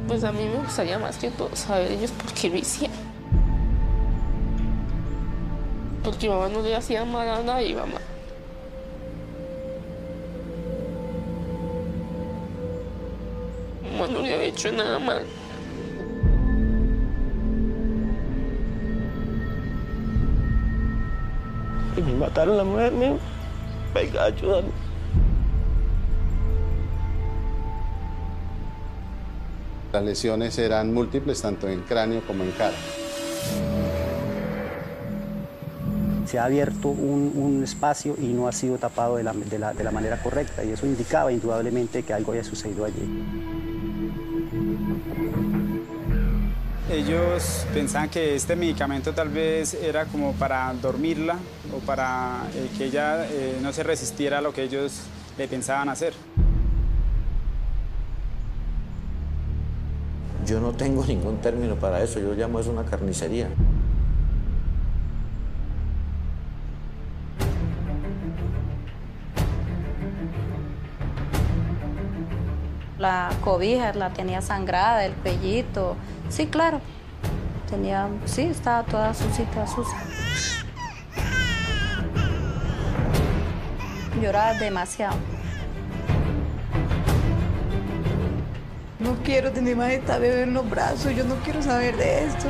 Pues a mí me gustaría más que todo saber ellos por qué lo hicieron. Porque mamá no le hacía mal a nadie, mamá. Mamá no le había hecho nada mal. Y me mataron a la mujer mía. Venga, ayúdame. Las lesiones eran múltiples, tanto en cráneo como en cara. Se ha abierto un espacio y no ha sido tapado de la manera correcta, y eso indicaba indudablemente que algo había sucedido allí. Ellos pensaban que este medicamento tal vez era como para dormirla o para que ella no se resistiera a lo que ellos le pensaban hacer. Yo no tengo ningún término para eso, yo llamo eso una carnicería. La cobija la tenía sangrada, el pellito. Sí, claro. Sí, estaba toda sucia. Lloraba demasiado. No quiero tener más esta bebé en los brazos, yo no quiero saber de esto.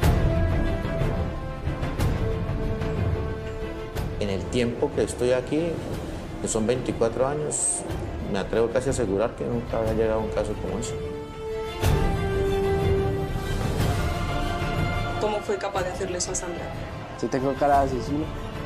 En el tiempo que estoy aquí, que son 24 años, me atrevo casi a asegurar que nunca había llegado un caso como ese. ¿Cómo fue capaz de hacerle eso a Sandra? Si tengo cara de asesino.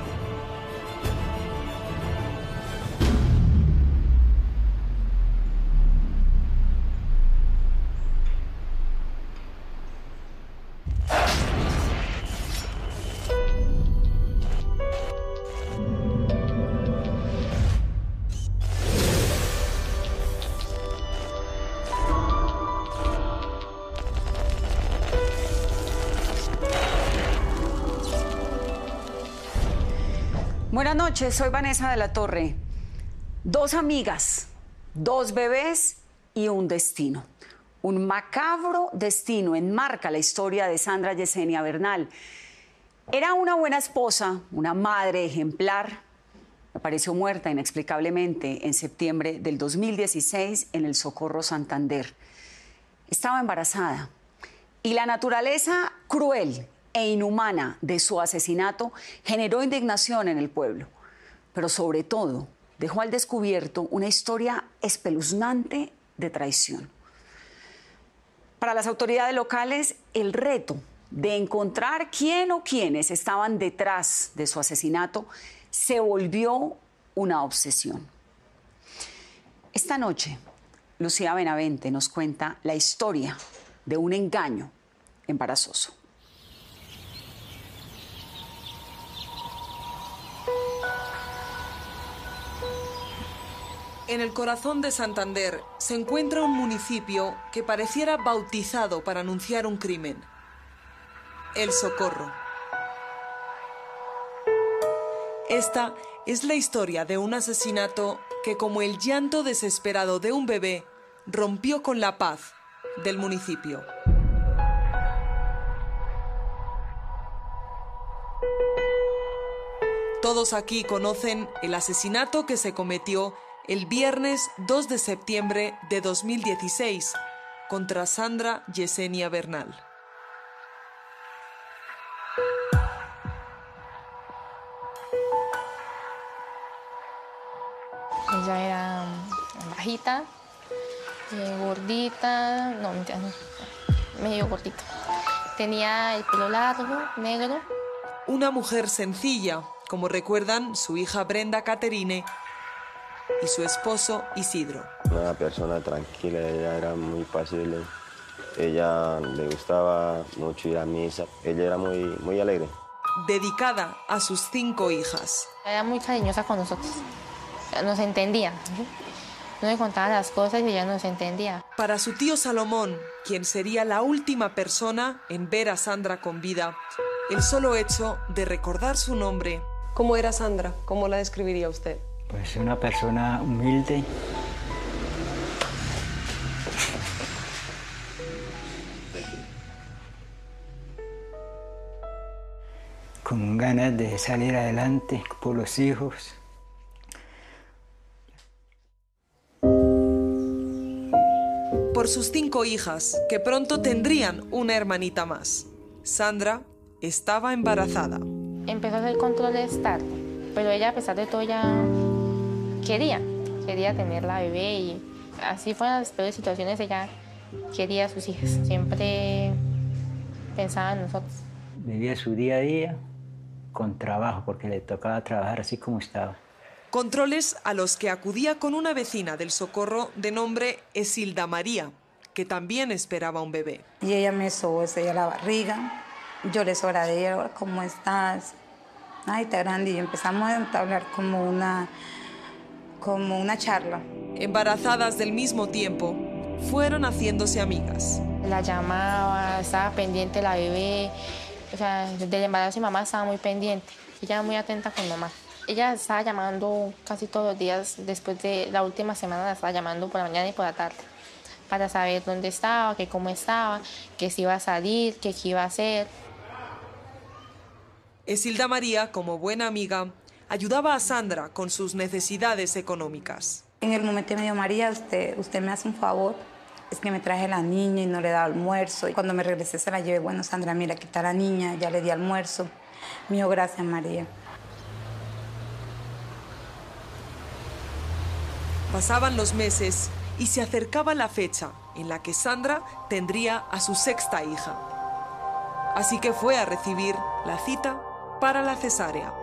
Buenas noches, soy Vanessa de la Torre. 2 amigas, 2 bebés y un destino. Un macabro destino enmarca la historia de Sandra Yesenia Bernal. Era una buena esposa, una madre ejemplar. Apareció muerta inexplicablemente en septiembre del 2016 en el Socorro Santander. Estaba embarazada y la naturaleza cruel e inhumana de su asesinato generó indignación en el pueblo, pero sobre todo dejó al descubierto una historia espeluznante de traición. Para las autoridades locales, el reto de encontrar quién o quiénes estaban detrás de su asesinato se volvió una obsesión. Esta noche, Lucía Benavente nos cuenta la historia de un engaño embarazoso. En el corazón de Santander se encuentra un municipio que pareciera bautizado para anunciar un crimen: El Socorro. Esta es la historia de un asesinato que, como el llanto desesperado de un bebé, rompió con la paz del municipio. Todos aquí conocen el asesinato que se cometió el viernes 2 de septiembre de 2016 contra Sandra Yesenia Bernal. Ella era bajita, gordita, no, medio gordita. Tenía el pelo largo, negro. Una mujer sencilla, como recuerdan su hija Brenda Caterine y su esposo Isidro. Una persona tranquila, ella era muy pasible. Ella le gustaba mucho ir a misa. Ella era muy alegre. Dedicada a sus 5 hijas. Era muy cariñosa con nosotros. Nos entendía. No le contaba las cosas y ella nos entendía. Para su tío Salomón, quien sería la última persona en ver a Sandra con vida, el solo hecho de recordar su nombre. ¿Cómo era Sandra? ¿Cómo la describiría usted? Pues una persona humilde, con ganas de salir adelante por los hijos. Por sus 5 hijas, que pronto tendrían una hermanita más. Sandra estaba embarazada. Empezó a hacer controles tarde, pero ella, a pesar de todo, ya quería tener la bebé, y así fueron las peores situaciones, ella quería a sus hijas, siempre pensaba en nosotros. Vivía su día a día con trabajo, porque le tocaba trabajar así como estaba. Controles a los que acudía con una vecina del Socorro de nombre Esilda María, que también esperaba un bebé. Y ella me sobó la barriga. Yo le sobra de ella, ¿cómo estás? Ay, está grande. Y empezamos a hablar como una charla. Embarazadas del mismo tiempo, fueron haciéndose amigas. La llamaba, estaba pendiente de la bebé. O sea, del embarazo mi mamá estaba muy pendiente. Ella muy atenta con mamá. Ella estaba llamando casi todos los días, después de la última semana la estaba llamando por la mañana y por la tarde, para saber dónde estaba, que cómo estaba, que si iba a salir, que qué iba a hacer. Esilda María, como buena amiga, ayudaba a Sandra con sus necesidades económicas. En el momento me dijo, María, usted me hace un favor, es que me traje la niña y no le da almuerzo. Y cuando me regresé se la llevé, bueno, Sandra, mira, aquí está la niña, ya le di almuerzo. Me dijo, gracias, María. Pasaban los meses y se acercaba la fecha en la que Sandra tendría a su 6ª hija. Así que fue a recibir la cita para la cesárea.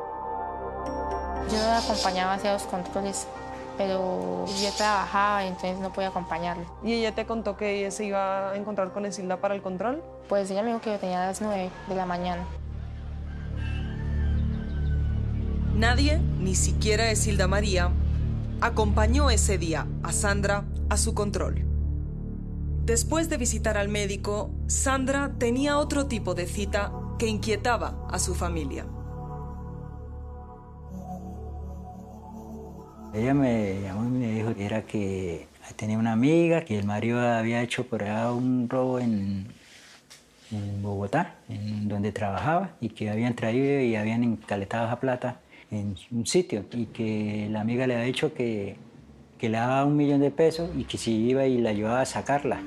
Yo la acompañaba hacia los controles, pero yo trabajaba, entonces no podía acompañarla. ¿Y ella te contó que ella se iba a encontrar con Esilda para el control? Pues ella me dijo que lo tenía a las 9 de la mañana. Nadie, ni siquiera Esilda María, acompañó ese día a Sandra a su control. Después de visitar al médico, Sandra tenía otro tipo de cita que inquietaba a su familia. Ella me llamó y me dijo que era que tenía una amiga, que el marido había hecho por allá un robo en Bogotá, en donde trabajaba, y que habían traído y habían encaletado esa plata en un sitio, y que la amiga le había dicho que le daba $1 millón y que si iba y la ayudaba a sacarla.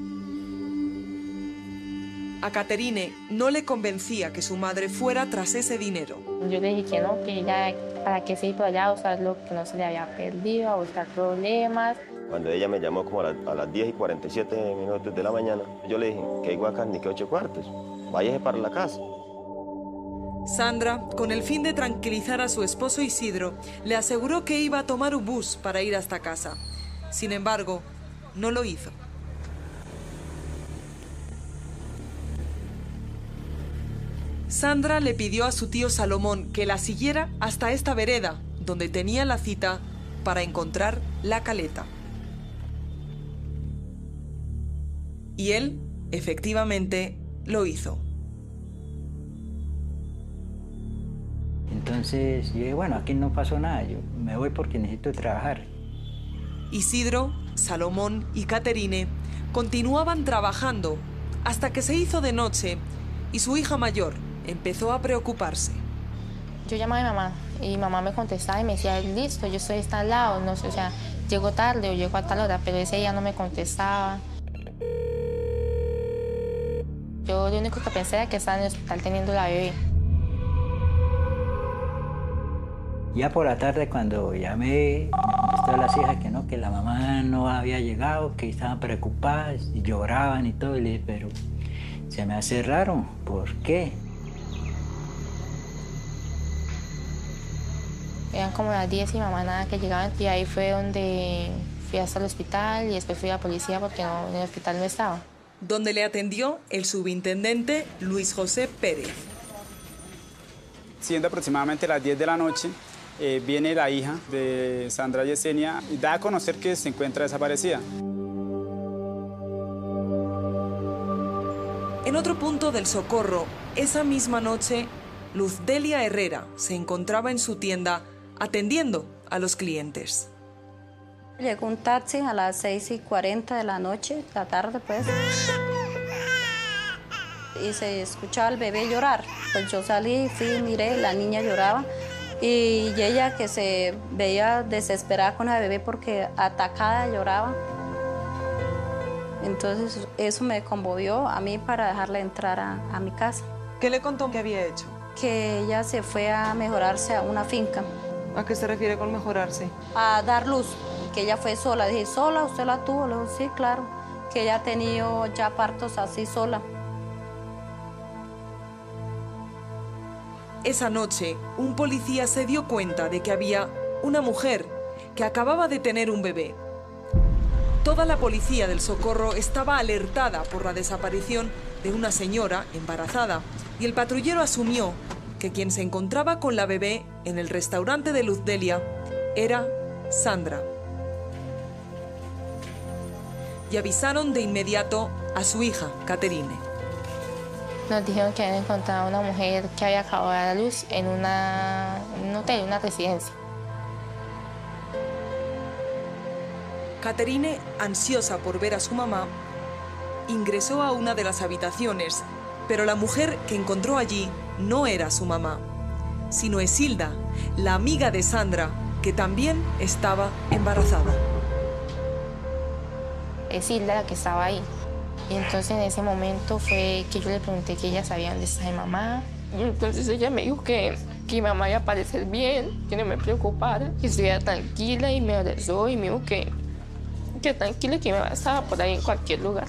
A Caterine no le convencía que su madre fuera tras ese dinero. Yo le dije que no, que ella, para qué se iba por allá a buscar lo que no se le había perdido, a buscar problemas. Cuando ella me llamó como a las 10:47 de la mañana, yo le dije que hay guacas ni que 8 cuartos, váyase para la casa. Sandra, con el fin de tranquilizar a su esposo Isidro, le aseguró que iba a tomar un bus para ir hasta casa. Sin embargo, no lo hizo. Sandra le pidió a su tío Salomón que la siguiera hasta esta vereda, donde tenía la cita para encontrar la caleta. Y él, efectivamente, lo hizo. Entonces yo dije, bueno, aquí no pasó nada, yo me voy porque necesito trabajar. Isidro, Salomón y Caterine continuaban trabajando hasta que se hizo de noche y su hija mayor empezó a preocuparse. Yo llamaba a mi mamá y mi mamá me contestaba y me decía, listo, yo estoy al lado, no sé, o sea, llego tarde o llego a tal hora, pero ese día no me contestaba. Yo lo único que pensé era que estaba en el hospital teniendo la bebé. Ya por la tarde cuando llamé, me contestó las hijas que no, que la mamá no había llegado, que estaban preocupadas y lloraban y todo. Y le dije, pero se me hace raro, ¿por qué? Eran como las 10 y mamá nada que llegaban, y ahí fue donde fui hasta el hospital y después fui a la policía porque no, en el hospital no estaba. Donde le atendió el subintendente Luis José Pérez. Siendo aproximadamente las 10 de la noche, viene la hija de Sandra Yesenia y da a conocer que se encuentra desaparecida. En otro punto del Socorro, esa misma noche, Luz Delia Herrera se encontraba en su tienda atendiendo a los clientes. Llegó un taxi a las 6:40 de la noche, la tarde pues. y se escuchaba al bebé llorar. Pues yo salí, fui, miré, la niña lloraba y ella que se veía desesperada con el bebé porque atacada lloraba. Entonces eso me conmovió a mí para dejarla entrar a mi casa. ¿Qué le contó que había hecho? Que ella se fue a mejorarse a una finca. ¿A qué se refiere con mejorarse? A dar luz, que ella fue sola. Dije, ¿sola? ¿Usted la tuvo? Le digo, sí, claro. Que ella ha tenido ya partos así sola. Esa noche, un policía se dio cuenta de que había una mujer que acababa de tener un bebé. Toda la policía del Socorro estaba alertada por la desaparición de una señora embarazada y el patrullero asumió que quien se encontraba con la bebé en el restaurante de Luz Delia era Sandra. Y avisaron de inmediato a su hija, Caterine. Nos dijeron que habían encontrado a una mujer que había acabado de dar a luz en un hotel, una residencia. Caterine, ansiosa por ver a su mamá, ingresó a una de las habitaciones, pero la mujer que encontró allí no era su mamá, sino Esilda, la amiga de Sandra, que también estaba embarazada. Esilda, la que estaba ahí. Y entonces en ese momento fue que yo le pregunté que ella sabía dónde está mi mamá. Y entonces ella me dijo que mi mamá iba a aparecer bien, que no me preocupara, que estuviera tranquila, y me abrazó y me dijo que tranquila, que mi mamá estaba por ahí en cualquier lugar.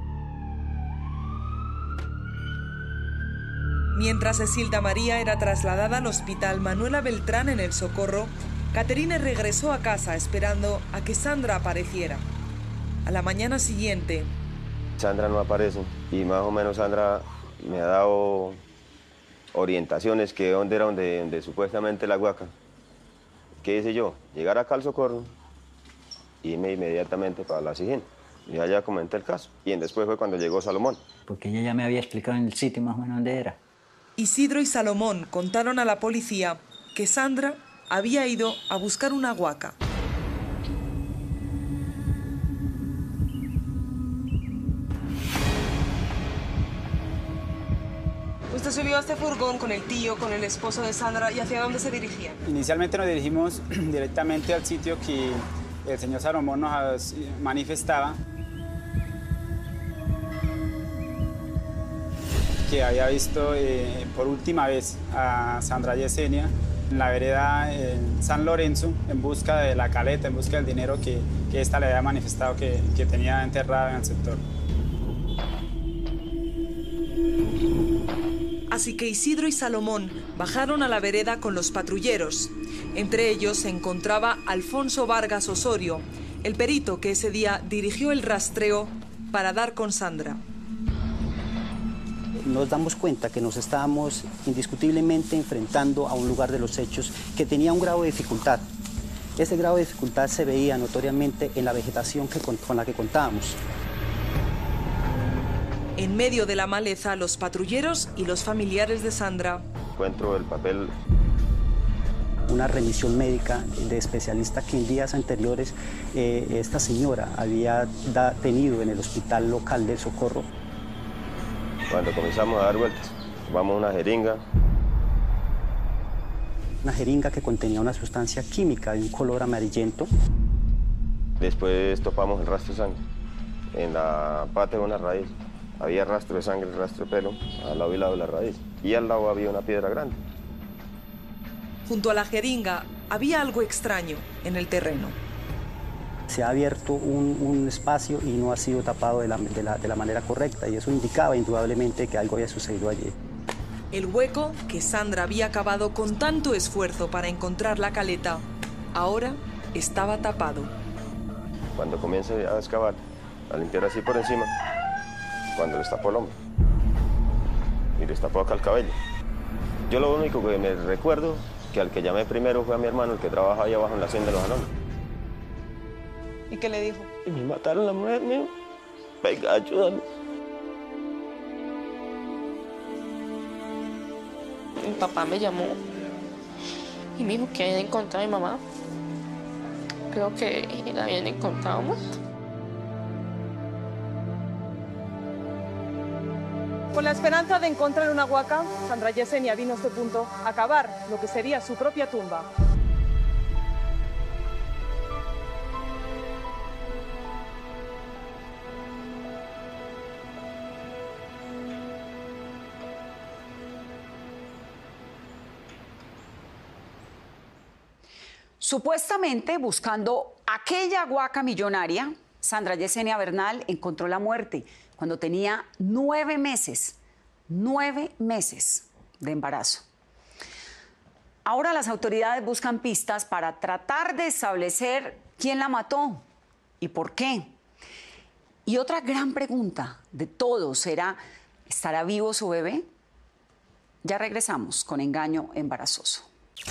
Mientras Esilda María era trasladada al hospital Manuela Beltrán en el Socorro, Caterine regresó a casa esperando a que Sandra apareciera. A la mañana siguiente, Sandra no aparece y más o menos Sandra me ha dado orientaciones que dónde era donde supuestamente la Guaca. ¿Qué hice yo? Llegar acá al Socorro y irme inmediatamente para la Sijín. Y allá comenté el caso. Y después fue cuando llegó Salomón. Porque ella ya me había explicado en el sitio más o menos dónde era. Isidro y Salomón contaron a la policía que Sandra había ido a buscar una Guaca. Usted subió a este furgón con el tío, con el esposo de Sandra, ¿y hacia dónde se dirigían? Inicialmente nos dirigimos directamente al sitio que el señor Salomón nos manifestaba, que había visto por última vez a Sandra Yesenia en la vereda en San Lorenzo en busca de la caleta, en busca del dinero que ésta le había manifestado que tenía enterrado en el sector. Así que Isidro y Salomón bajaron a la vereda con los patrulleros. Entre ellos se encontraba Alfonso Vargas Osorio, el perito que ese día dirigió el rastreo para dar con Sandra. Nos damos cuenta que nos estábamos indiscutiblemente enfrentando a un lugar de los hechos que tenía un grado de dificultad. Ese grado de dificultad se veía notoriamente en la vegetación con la que contábamos. En medio de la maleza, los patrulleros y los familiares de Sandra. Encuentro el papel. Una remisión médica de especialista que en días anteriores esta señora había tenido en el hospital local del Socorro. Cuando comenzamos a dar vueltas, tomamos una jeringa. Una jeringa que contenía una sustancia química de un color amarillento. Después topamos el rastro de sangre en la pata de una raíz. Había rastro de sangre, rastro de pelo, al lado y lado de la raíz. Y al lado había una piedra grande. Junto a la jeringa había algo extraño en el terreno. Se ha abierto un espacio y no ha sido tapado de la manera correcta, y eso indicaba indudablemente que algo había sucedido allí. El hueco que Sandra había cavado con tanto esfuerzo para encontrar la caleta, ahora estaba tapado. Cuando comienza a excavar, a limpiar así por encima, cuando le destapó el hombro y le destapó acá el cabello. Yo lo único que me recuerdo que al que llamé primero fue a mi hermano, el que trabaja ahí abajo en la hacienda de los Anones. ¿Y qué le dijo? Y me mataron la mujer mía. Venga, ayúdame. Mi papá me llamó y me dijo que habían encontrado a mi mamá. Creo que la habían encontrado muerta. Con la esperanza de encontrar una huaca, Sandra Yesenia vino a este punto a cavar lo que sería su propia tumba. Supuestamente buscando aquella huaca millonaria, Sandra Yesenia Bernal encontró la muerte cuando tenía 9 meses. 9 meses de embarazo. Ahora las autoridades buscan pistas para tratar de establecer quién la mató y por qué. Y otra gran pregunta de todos será, ¿estará vivo su bebé? Ya regresamos con Engaño Embarazoso.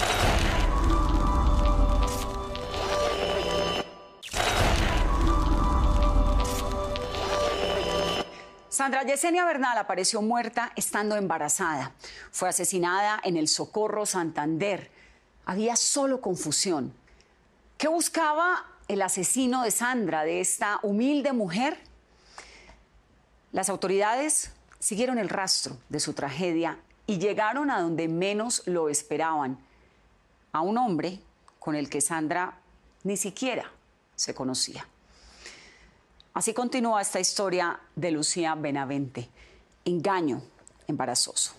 Sandra Yesenia Bernal apareció muerta estando embarazada. Fue asesinada en el Socorro Santander. Había solo confusión. ¿Qué buscaba el asesino de Sandra, de esta humilde mujer? Las autoridades siguieron el rastro de su tragedia y llegaron a donde menos lo esperaban, a un hombre con el que Sandra ni siquiera se conocía. Así continúa esta historia de Lucía Benavente. Engaño embarazoso.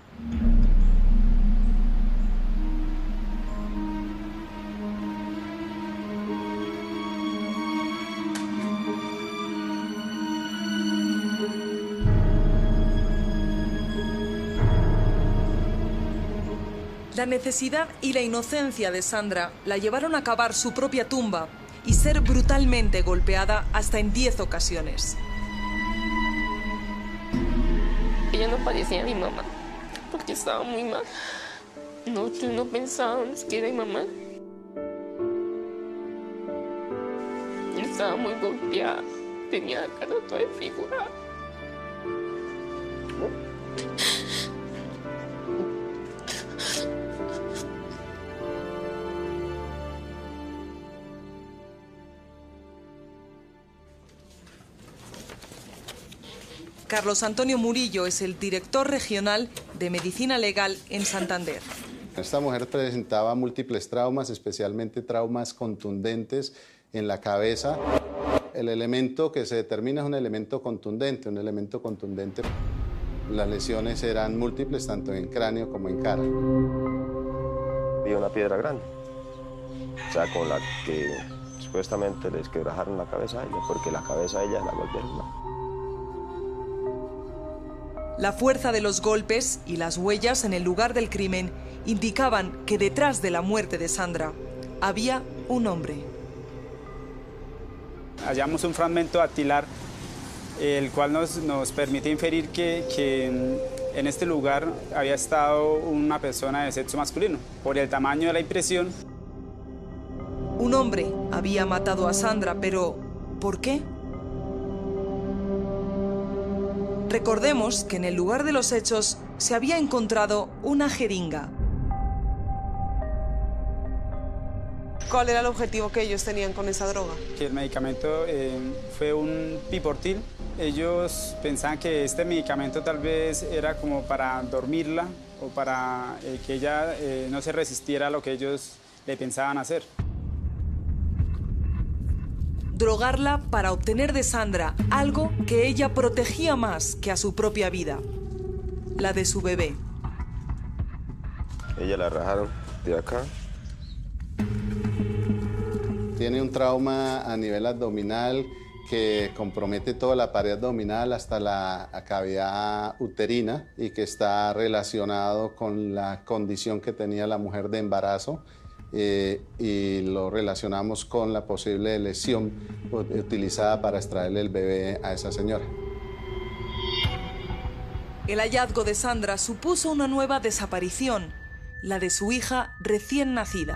La necesidad y la inocencia de Sandra la llevaron a cavar su propia tumba y ser brutalmente golpeada hasta en 10 ocasiones. Ella no parecía a mi mamá, porque estaba muy mal. Nosotros no pensábamos que era mi mamá. Estaba muy golpeada, tenía la cara toda desfigurada. Carlos Antonio Murillo es el director regional de Medicina Legal en Santander. Esta mujer presentaba múltiples traumas, especialmente traumas contundentes en la cabeza. El elemento que se determina es un elemento contundente, Las lesiones eran múltiples, tanto en cráneo como en cara. Vi una piedra grande, o sea, con la que supuestamente les quebrajaron la cabeza a ella, porque la cabeza a ella la golpearon. La fuerza de los golpes y las huellas en el lugar del crimen indicaban que detrás de la muerte de Sandra había un hombre. Hallamos un fragmento dactilar, el cual nos permite inferir que en este lugar había estado una persona de sexo masculino, por el tamaño de la impresión. Un hombre había matado a Sandra, pero ¿por qué? Recordemos que en el lugar de los hechos se había encontrado una jeringa. ¿Cuál era el objetivo que ellos tenían con esa droga? Que el medicamento fue un piportil. Ellos pensaban que este medicamento tal vez era como para dormirla o para que ella no se resistiera a lo que ellos le pensaban hacer. Drogarla para obtener de Sandra algo que ella protegía más que a su propia vida, la de su bebé. Ella la rajaron de acá. Tiene un trauma a nivel abdominal que compromete toda la pared abdominal hasta la cavidad uterina y que está relacionado con la condición que tenía la mujer de embarazo. Y lo relacionamos con la posible lesión utilizada para extraerle el bebé a esa señora. El hallazgo de Sandra supuso una nueva desaparición, la de su hija recién nacida.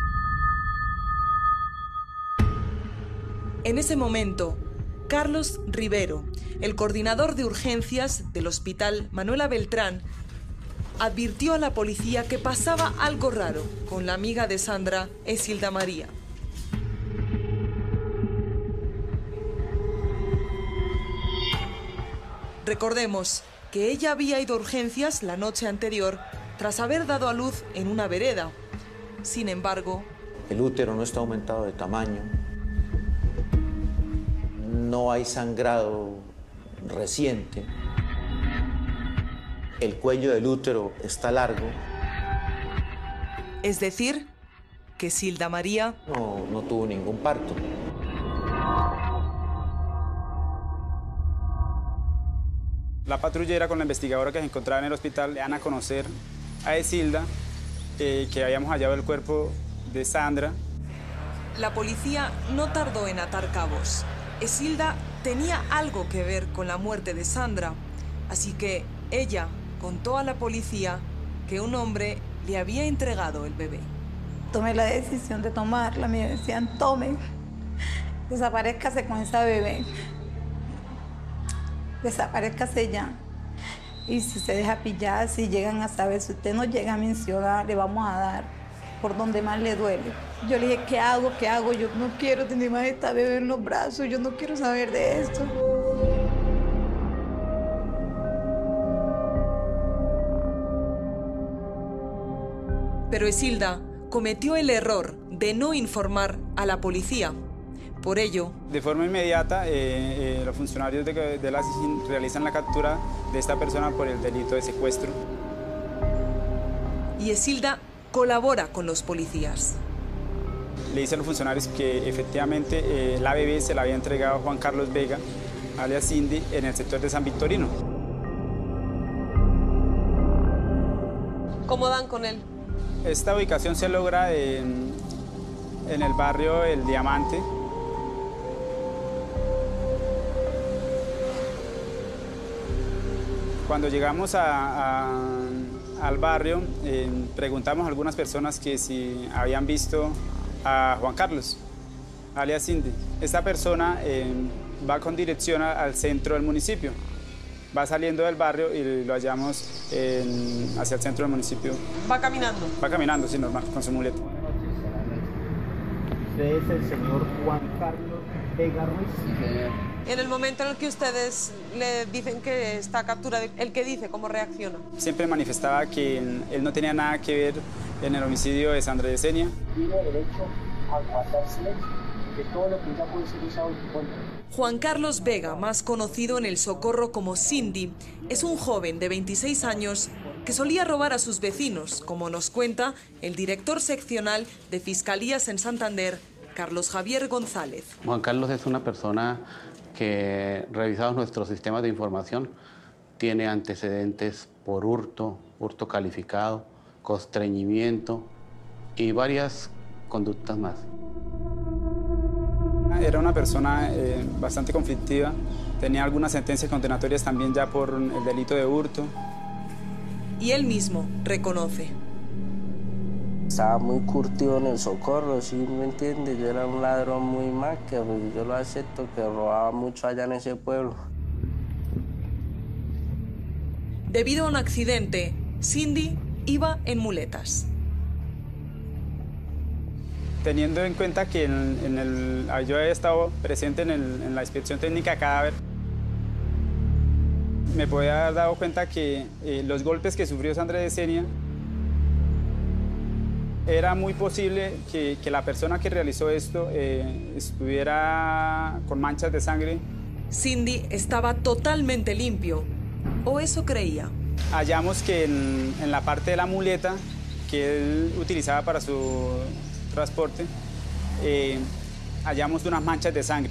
En ese momento, Carlos Rivero, el coordinador de urgencias del Hospital Manuela Beltrán, advirtió a la policía que pasaba algo raro con la amiga de Sandra, Esilda María. Recordemos, que ella había ido a urgencias la noche anterior tras haber dado a luz en una vereda. Sin embargo, el útero no está aumentado de tamaño, no hay sangrado reciente, el cuello del útero está largo. Es decir, que Zilda María no tuvo ningún parto. La patrullera con la investigadora que se encontraba en el hospital le dan a conocer a Esilda que habíamos hallado el cuerpo de Sandra. La policía no tardó en atar cabos. Esilda tenía algo que ver con la muerte de Sandra, así que ella contó a la policía que un hombre le había entregado el bebé. Tomé la decisión de tomarla, me decían, tome, desaparezcase con esa bebé, desaparezcase ya. Y si se deja pillar, si llegan a saber, si usted no llega a mencionar, le vamos a dar por donde más le duele. Yo le dije, ¿qué hago? ¿Qué hago? Yo no quiero tener más esta bebé en los brazos, yo no quiero saber de esto. Pero Esilda cometió el error de no informar a la policía. Por ello, de forma inmediata, los funcionarios de la SIJIN realizan la captura de esta persona por el delito de secuestro. Y Esilda colabora con los policías. Le dicen los funcionarios que efectivamente la bebé se la había entregado a Juan Carlos Vega, alias Cindy, en el sector de San Victorino. ¿Cómo dan con él? Esta ubicación se logra en el barrio El Diamante. Cuando llegamos al barrio, preguntamos a algunas personas que si habían visto a Juan Carlos, alias Cindy. Esta persona va con dirección al centro del municipio. Va saliendo del barrio y lo hallamos hacia el centro del municipio. ¿Va caminando? Va caminando, sí, normal, con su muleta. ¿Usted es el señor Juan Carlos Vega Ruiz? Sí, señor. En el momento en el que ustedes le dicen que está capturado, ¿el qué dice? ¿Cómo reacciona? Siempre manifestaba que él no tenía nada que ver en el homicidio de Sandra Yesenia. Tiene derecho a guardar silencio, que todo lo que ya puede ser usado en su contra. Juan Carlos Vega, más conocido en El Socorro como Cindy, es un joven de 26 años que solía robar a sus vecinos, como nos cuenta el director seccional de Fiscalías en Santander, Carlos Javier González. Juan Carlos es una persona que, revisados nuestros sistemas de información, tiene antecedentes por hurto calificado, constreñimiento y varias conductas más. Era una persona bastante conflictiva, tenía algunas sentencias condenatorias también ya por el delito de hurto. Y él mismo reconoce. Estaba muy curtido en El Socorro, ¿sí me entiendes? Yo era un ladrón muy máquina, pues yo lo acepto, que robaba mucho allá en ese pueblo. Debido a un accidente, Cindy iba en muletas. Teniendo en cuenta que yo había estado presente en la inspección técnica de cadáver, me podía haber dado cuenta que los golpes que sufrió Sandra Yesenia, era muy posible que la persona que realizó esto estuviera con manchas de sangre. Cindy estaba totalmente limpio, o eso creía. Hallamos que en la parte de la muleta que él utilizaba para su transporte, hallamos unas manchas de sangre.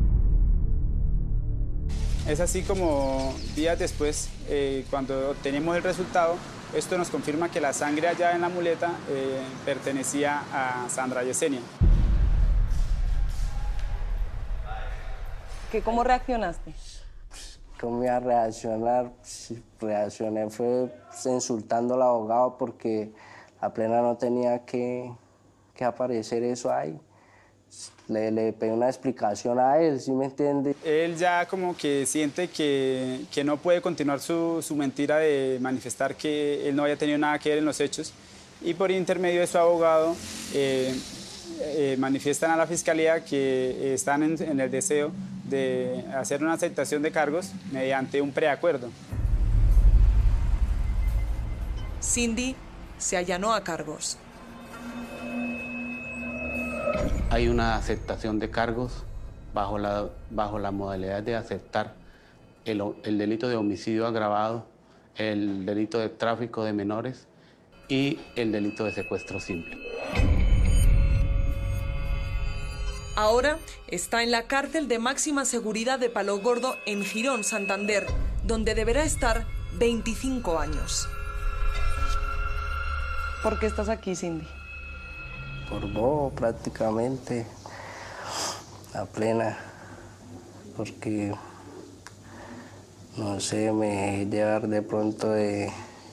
Es así como días después, cuando obtenemos el resultado, esto nos confirma que la sangre allá en la muleta pertenecía a Sandra Yesenia. ¿Cómo reaccionaste? ¿Cómo iba a reaccionar? Reaccioné fue insultando al abogado porque a plena no tenía que aparecer eso ahí. Le pedí una explicación a él, ¿sí me entiende? Él ya como que siente que no puede continuar su mentira de manifestar que él no había tenido nada que ver en los hechos, y por intermedio de su abogado manifiestan a la fiscalía que están en el deseo de hacer una aceptación de cargos mediante un preacuerdo. Cindy se allanó a cargos. Hay una aceptación de cargos bajo la modalidad de aceptar el delito de homicidio agravado, el delito de tráfico de menores y el delito de secuestro simple. Ahora está en la cárcel de máxima seguridad de Palo Gordo en Girón, Santander, donde deberá estar 25 años. ¿Por qué estás aquí, Cindy? Por vos, prácticamente, a plena, porque, no sé, me dejé llevar de pronto en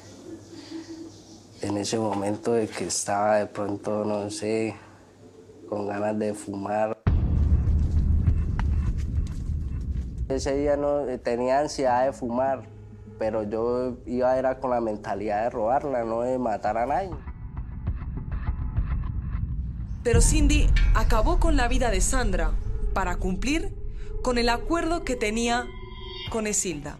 ese momento de que estaba de pronto, no sé, con ganas de fumar. Ese día no tenía ansiedad de fumar, pero yo era con la mentalidad de robarla, no de matar a nadie. Pero Cindy acabó con la vida de Sandra para cumplir con el acuerdo que tenía con Esilda.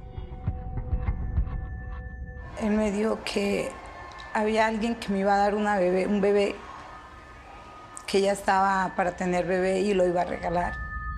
Él me dijo que había alguien que me iba a dar un bebé, que ya estaba para tener bebé y lo iba a regalar.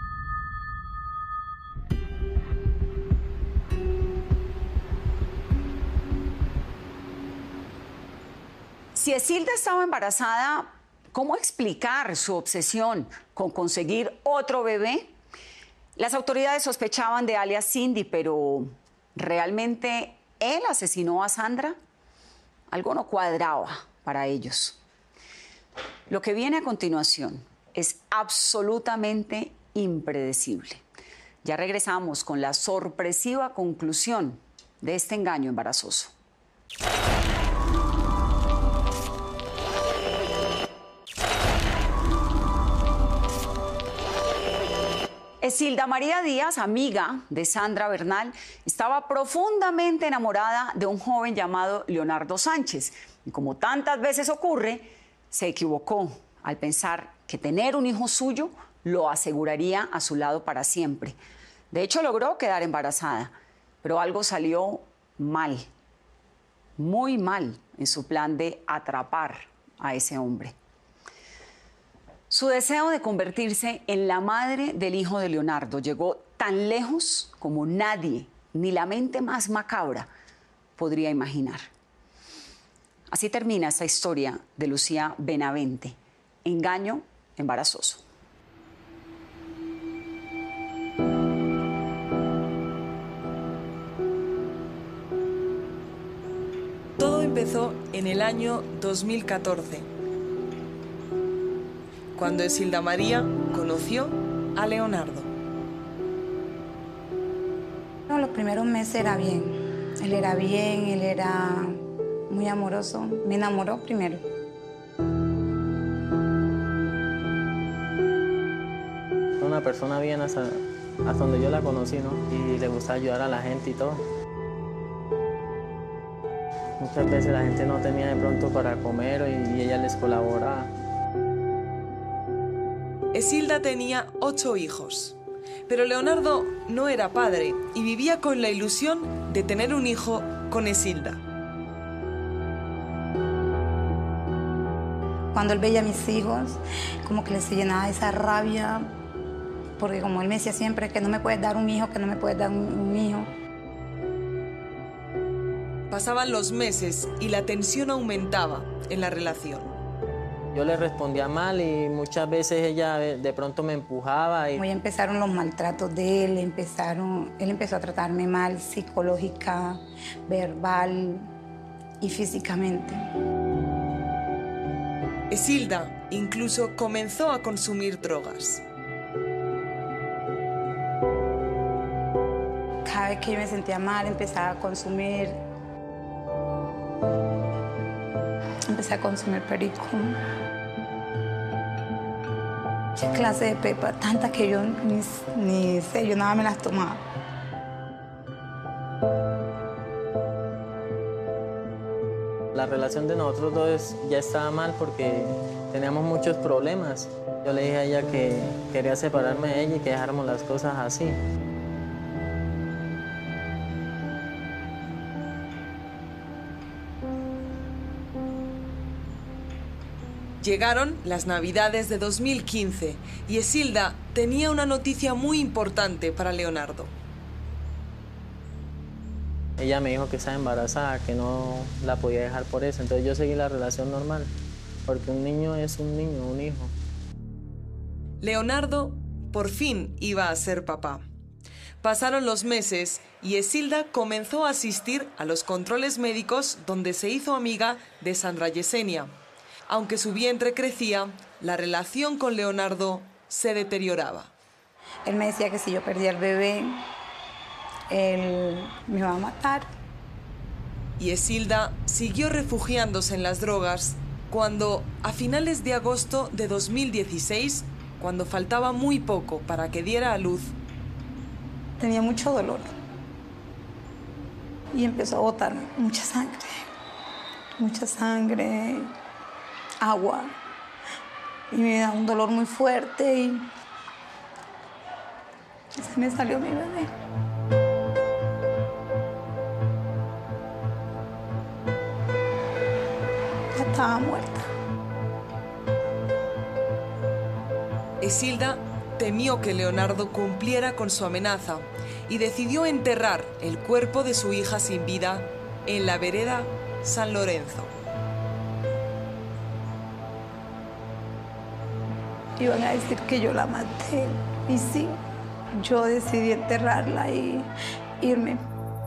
Si Esilda estaba embarazada, ¿cómo explicar su obsesión con conseguir otro bebé? Las autoridades sospechaban de alias Cindy, pero ¿realmente él asesinó a Sandra? Algo no cuadraba para ellos. Lo que viene a continuación es absolutamente impredecible. Ya regresamos con la sorpresiva conclusión de este engaño embarazoso. Esilda María Díaz, amiga de Sandra Bernal, estaba profundamente enamorada de un joven llamado Leonardo Sánchez. Y como tantas veces ocurre, se equivocó al pensar que tener un hijo suyo lo aseguraría a su lado para siempre. De hecho, logró quedar embarazada, pero algo salió mal, muy mal, en su plan de atrapar a ese hombre. Su deseo de convertirse en la madre del hijo de Leonardo llegó tan lejos como nadie, ni la mente más macabra, podría imaginar. Así termina esta historia de Lucía Benavente, engaño embarazoso. Todo empezó en el año 2014. Cuando Esilda María conoció a Leonardo. No, los primeros meses era bien. Él era bien, él era muy amoroso. Me enamoró primero. Una persona bien hasta donde yo la conocí, ¿no? Y le gusta ayudar a la gente y todo. Muchas veces la gente no tenía de pronto para comer y ella les colaboraba. Esilda tenía 8 hijos, pero Leonardo no era padre y vivía con la ilusión de tener un hijo con Esilda. Cuando él veía a mis hijos, como que les llenaba esa rabia, porque como él me decía siempre que no me puedes dar un hijo, que no me puedes dar un hijo. Pasaban los meses y la tensión aumentaba en la relación. Yo le respondía mal y muchas veces ella de pronto me empujaba. Hoy empezaron los maltratos de él, él empezó a tratarme mal psicológica, verbal y físicamente. Esilda incluso comenzó a consumir drogas. Cada vez que yo me sentía mal, empezaba a consumir. Empecé a consumir perico. ¿Qué clase de pepa? Tantas que yo ni sé, yo nada me las tomaba. La relación de nosotros dos ya estaba mal porque teníamos muchos problemas. Yo le dije a ella que quería separarme de ella y que dejáramos las cosas así. Llegaron las Navidades de 2015 y Esilda tenía una noticia muy importante para Leonardo. Ella me dijo que estaba embarazada, que no la podía dejar por eso. Entonces yo seguí la relación normal, porque un niño es un niño, un hijo. Leonardo por fin iba a ser papá. Pasaron los meses y Esilda comenzó a asistir a los controles médicos donde se hizo amiga de Sandra Yesenia. Aunque su vientre crecía, la relación con Leonardo se deterioraba. Él me decía que si yo perdía el bebé, él me iba a matar. Y Esilda siguió refugiándose en las drogas cuando, a finales de agosto de 2016, cuando faltaba muy poco para que diera a luz, tenía mucho dolor y empezó a botar mucha sangre, agua, y me da un dolor muy fuerte y se me salió mi bebé. Ya estaba muerta. Esilda temió que Leonardo cumpliera con su amenaza y decidió enterrar el cuerpo de su hija sin vida en la vereda San Lorenzo. Iban a decir que yo la maté y sí, yo decidí enterrarla y irme.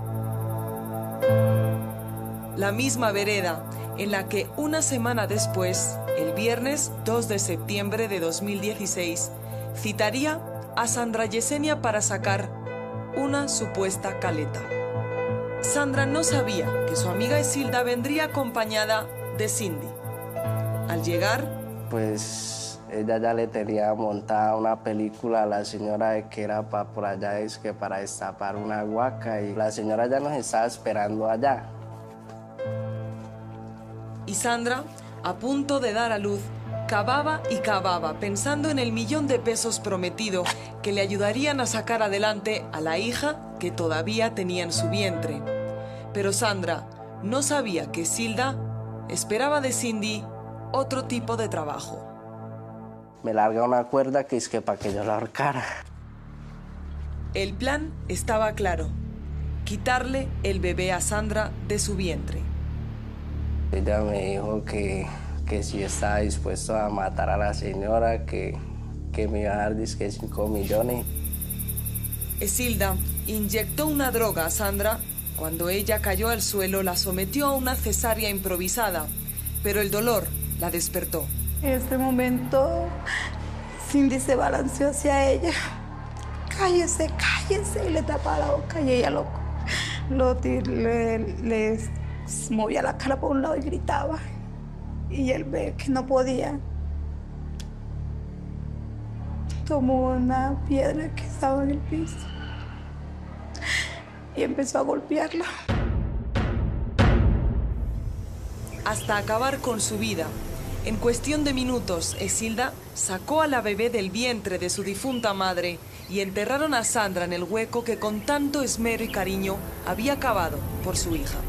La misma vereda en la que una semana después, el viernes 2 de septiembre de 2016, citaría a Sandra Yesenia para sacar una supuesta caleta. Sandra no sabía que su amiga Esilda vendría acompañada de Cindy. Al llegar, pues ella ya le tenía montada una película a la señora de que era para por allá, es que para destapar una huaca, y la señora ya nos estaba esperando allá. Y Sandra, a punto de dar a luz, cavaba y cavaba pensando en el $1.000.000 prometido que le ayudarían a sacar adelante a la hija que todavía tenía en su vientre. Pero Sandra no sabía que Esilda esperaba de Cindy otro tipo de trabajo. Me larga una cuerda que es que para que yo la ahorcara. El plan estaba claro: quitarle el bebé a Sandra de su vientre. Ella me dijo que si yo estaba dispuesto a matar a la señora, que me iba a dar disque 5 millones. Esilda inyectó una droga a Sandra. Cuando ella cayó al suelo, la sometió a una cesárea improvisada, pero el dolor la despertó. En ese momento, Cindy se balanceó hacia ella. Cállese, cállese, y le tapaba la boca y ella le movía la cara por un lado y gritaba. Y él ve que no podía. Tomó una piedra que estaba en el piso y empezó a golpearla. Hasta acabar con su vida. En cuestión de minutos, Esilda sacó a la bebé del vientre de su difunta madre y enterraron a Sandra en el hueco que con tanto esmero y cariño había cavado por su hija.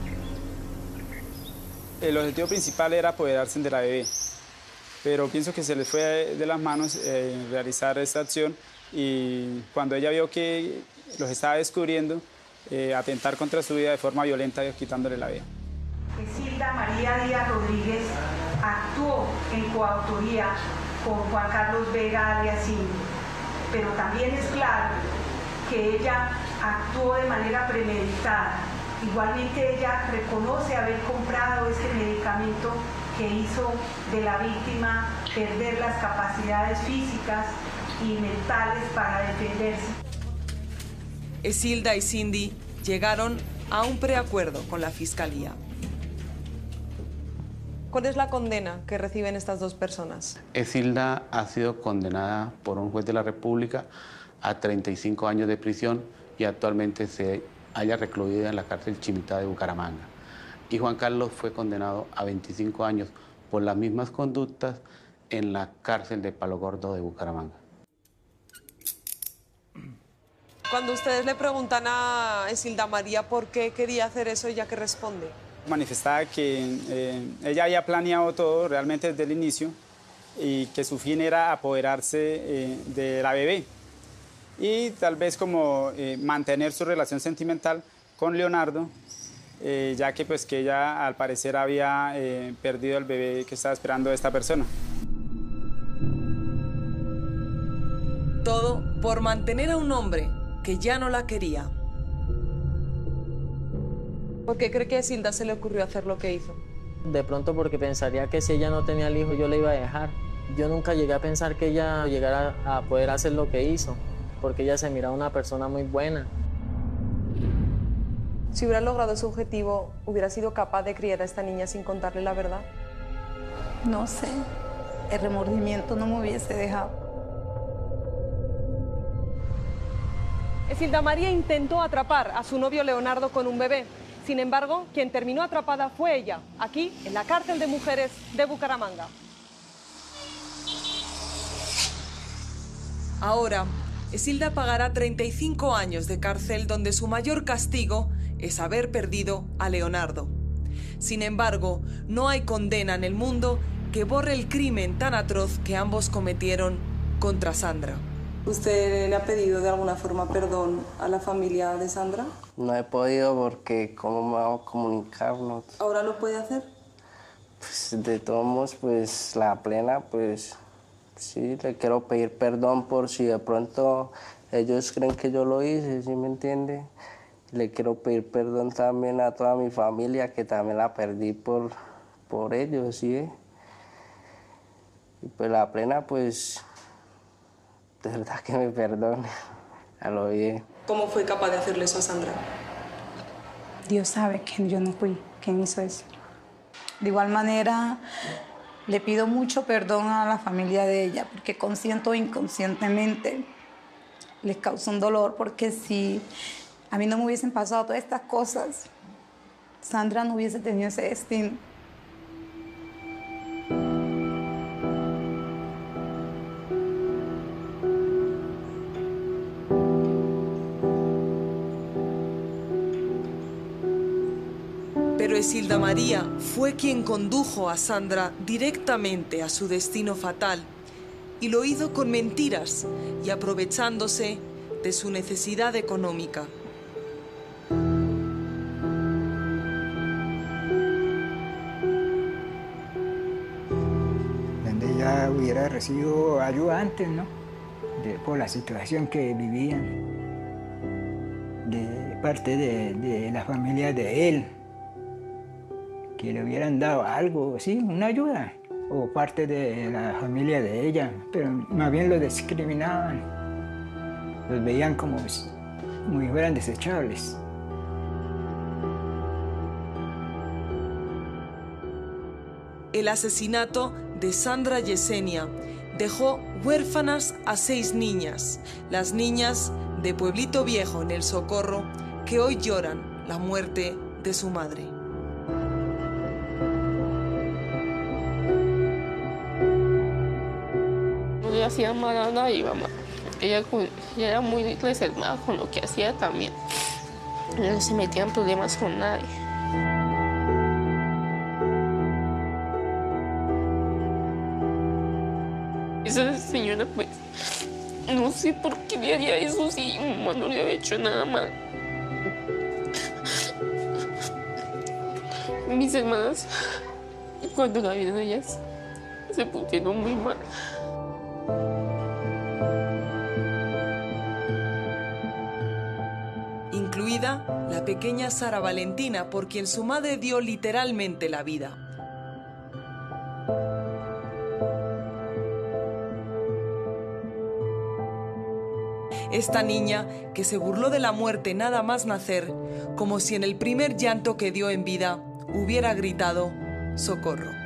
El objetivo principal era apoderarse de la bebé, pero pienso que se les fue de las manos realizar esta acción, y cuando ella vio que los estaba descubriendo, atentar contra su vida de forma violenta, quitándole la vida. Esilda María Díaz Rodríguez actuó en coautoría con Juan Carlos Vega alias Cindy, pero también es claro que ella actuó de manera premeditada. Igualmente ella reconoce haber comprado ese medicamento que hizo de la víctima perder las capacidades físicas y mentales para defenderse. Esilda y Cindy llegaron a un preacuerdo con la Fiscalía. ¿Cuál es la condena que reciben estas dos personas? Esilda ha sido condenada por un juez de la República a 35 años de prisión y actualmente se halla recluida en la cárcel Chimitá de Bucaramanga. Y Juan Carlos fue condenado a 25 años por las mismas conductas en la cárcel de Palo Gordo de Bucaramanga. Cuando ustedes le preguntan a Esilda María por qué quería hacer eso, ¿ella qué responde? Manifestaba que ella había planeado todo realmente desde el inicio y que su fin era apoderarse de la bebé y tal vez como mantener su relación sentimental con Leonardo, ya que pues que ella al parecer había perdido el bebé que estaba esperando esta persona. Todo por mantener a un hombre que ya no la quería. ¿Por qué cree que a Esilda se le ocurrió hacer lo que hizo? De pronto porque pensaría que si ella no tenía el hijo yo le iba a dejar. Yo nunca llegué a pensar que ella llegara a poder hacer lo que hizo, porque ella se miraba una persona muy buena. Si hubiera logrado su objetivo, ¿hubiera sido capaz de criar a esta niña sin contarle la verdad? No sé, el remordimiento no me hubiese dejado. Esilda María intentó atrapar a su novio Leonardo con un bebé. Sin embargo, quien terminó atrapada fue ella, aquí, en la cárcel de mujeres de Bucaramanga. Ahora, Esilda pagará 35 años de cárcel donde su mayor castigo es haber perdido a Leonardo. Sin embargo, no hay condena en el mundo que borre el crimen tan atroz que ambos cometieron contra Sandra. ¿Usted le ha pedido de alguna forma perdón a la familia de Sandra? No he podido porque ¿cómo me vamos a comunicarnos? ¿Ahora lo puede hacer? Pues de todos modos, pues la plena, pues sí, le quiero pedir perdón por si de pronto ellos creen que yo lo hice, ¿sí me entiende? Le quiero pedir perdón también a toda mi familia, que también la perdí por ellos, ¿sí? Y pues la plena, pues, de verdad que me perdone, a lo bien. ¿Cómo fue capaz de hacerle eso a Sandra? Dios sabe que yo no fui quien hizo eso. De igual manera, le pido mucho perdón a la familia de ella, porque consciente o inconscientemente les causa un dolor, porque si a mí no me hubiesen pasado todas estas cosas, Sandra no hubiese tenido ese destino. Pero Esilda María fue quien condujo a Sandra directamente a su destino fatal y lo hizo con mentiras y aprovechándose de su necesidad económica. Donde ella hubiera recibido ayuda antes, ¿no? Por la situación que vivían, de parte de la familia de él, que le hubieran dado algo, sí, una ayuda, o parte de la familia de ella, pero más bien lo discriminaban, los veían como si fueran desechables. El asesinato de Sandra Yesenia dejó huérfanas a 6 niñas, las niñas de Pueblito Viejo en El Socorro, que hoy lloran la muerte de su madre. No le hacía mal a nadie, mamá. Ella era muy reservada con lo que hacía también. Ella no se metía en problemas con nadie. Esa señora, pues, no sé por qué le haría eso si mi mamá no le había hecho nada mal. Mis hermanas, cuando la vieron, ellas se pusieron muy mal. Incluida la pequeña Sara Valentina, por quien su madre dio literalmente la vida. Esta niña que se burló de la muerte nada más nacer, como si en el primer llanto que dio en vida hubiera gritado «¡Socorro!».